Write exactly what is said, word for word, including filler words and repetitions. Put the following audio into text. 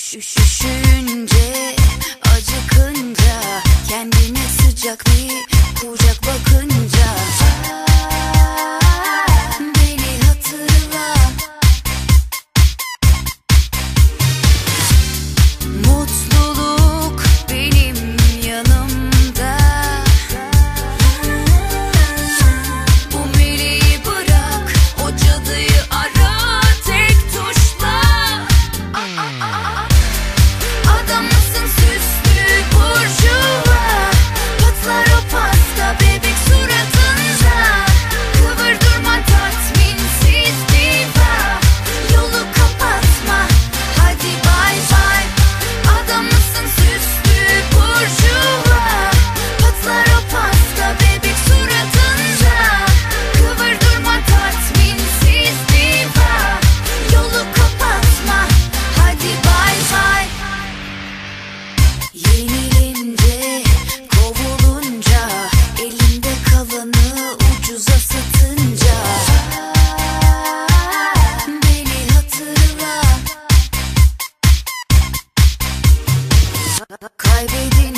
Üşüşünce, acıkınca, kendine sıcak bir kucak bakınca beni hatırla. Mutluluk benim yanımda. Bu meleği bırak, o cadıyı ara tek tuşla. Adam mısın süslü burjuva? Patlar o pasta bebek suratında. Kıvır durma tatminsiz diva. Yolu kapatma, hadi bay bay. Adam mısın süslü burjuva? Patlar o pasta bebek suratında. Kıvır durma tatminsiz diva. Yolu kapatma, hadi bay bay. Yenilince, kovulunca, elinde kalanı ucuza satınca beni hatırla. Kaybedince